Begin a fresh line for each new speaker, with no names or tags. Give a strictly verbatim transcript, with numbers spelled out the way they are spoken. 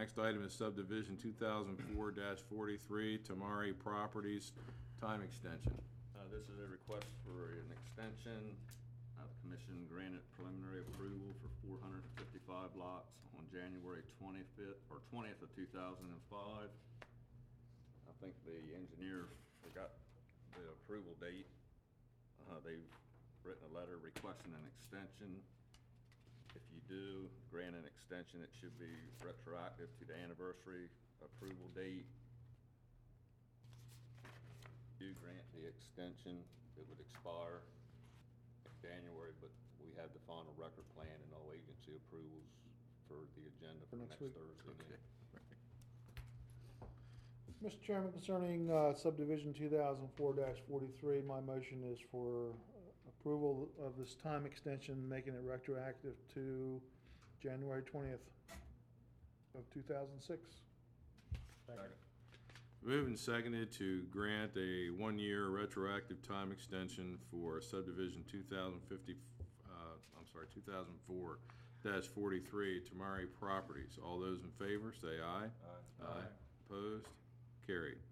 next item is subdivision two thousand four forty-three, Tamari Properties, time extension.
Uh, This is a request for an extension. Uh, The commission granted preliminary approval for four hundred fifty-five lots on January twenty-fifth, or twentieth of two thousand five. I think the engineer forgot the approval date. Uh, They've written a letter requesting an extension. If you do grant an extension, it should be retroactive to the anniversary approval date. Do grant the extension, it would expire in January, but we have the final record plan and all agency approvals for the agenda for
next
next
week.
Thursday.
Okay.
Mister Chairman, concerning uh, subdivision two thousand four forty-three, my motion is for approval of this time extension, making it retroactive to January twentieth of two thousand six.
Second.
Moved and seconded to grant a one-year retroactive time extension for subdivision two thousand fifty, uh, I'm sorry, two thousand four forty-three, Tamari Properties. All those in favor, say aye.
Aye.
Aye. Opposed? Carried.